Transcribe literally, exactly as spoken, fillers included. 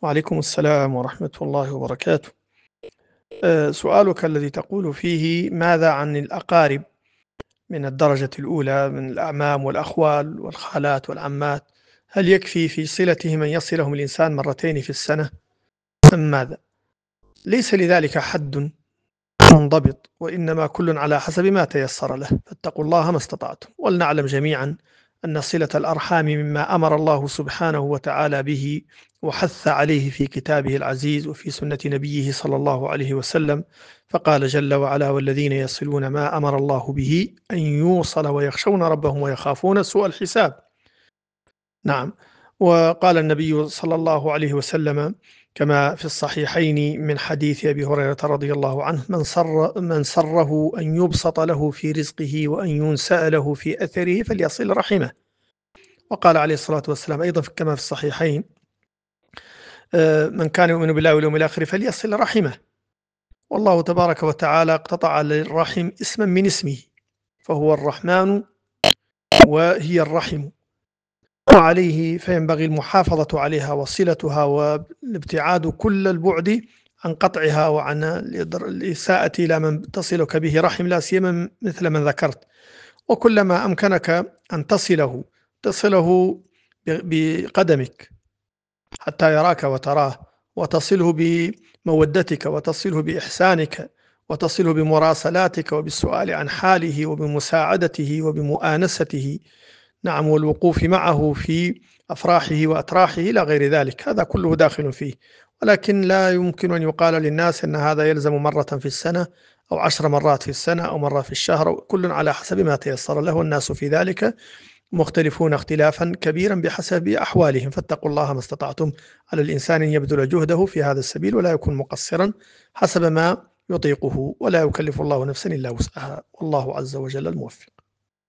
وعليكم السلام ورحمة الله وبركاته. آآ، سؤالك الذي تقول فيه: ماذا عن الأقارب من الدرجة الأولى من الأعمام والأخوال والخالات والعمات؟ هل يكفي في صلتهم أن يصلهم الإنسان مرتين في السنة أم ماذا؟ ليس لذلك حد منضبط، وإنما كل على حسب ما تيسر له، فاتقوا الله ما استطعتم. ولنعلم جميعا أن صلة الأرحام مما أمر الله سبحانه وتعالى به وحث عليه في كتابه العزيز وفي سنة نبيه صلى الله عليه وسلم، فقال جل وعلا: والذين يصلون ما أمر الله به أن يوصل ويخشون ربهم ويخافون سوء الحساب. نعم. وقال النبي صلى الله عليه وسلم كما في الصحيحين من حديث أبي هريرة رضي الله عنه: من سر من سره أن يبسط له في رزقه وأن ينسأ له في أثره فليصل رحمه. وقال عليه الصلاة والسلام أيضا كما في الصحيحين: آه، من كان يؤمن بالله واليوم الآخر فليصل رحمه. والله تبارك وتعالى اقتطع للرحم اسما من اسمه، فهو الرحمن وهي الرحم، وعليه فينبغي المحافظة عليها وصلتها والابتعاد كل البعد عن قطعها وعن الإساءة إلى من تصلك به رحم، لا سيما مثل من ذكرت. وكلما أمكنك أن تصله تصله بقدمك حتى يراك وتراه، وتصله بمودتك، وتصله بإحسانك، وتصله بمراسلاتك وبالسؤال عن حاله وبمساعدته وبمؤانسته. نعم، والوقوف معه في أفراحه وأتراحه إلى غير ذلك، هذا كله داخل فيه. ولكن لا يمكن أن يقال للناس أن هذا يلزم مرة في السنة أو عشر مرات في السنة أو مرة في الشهر، كل على حسب ما تيسر له، والناس في ذلك مختلفون اختلافا كبيرا بحسب أحوالهم. فاتقوا الله ما استطعتم. على الإنسان أن يبذل جهده في هذا السبيل ولا يكون مقصرا، حسب ما يطيقه، ولا يكلف الله نفسا إلا وسعها، والله عز وجل الموفق.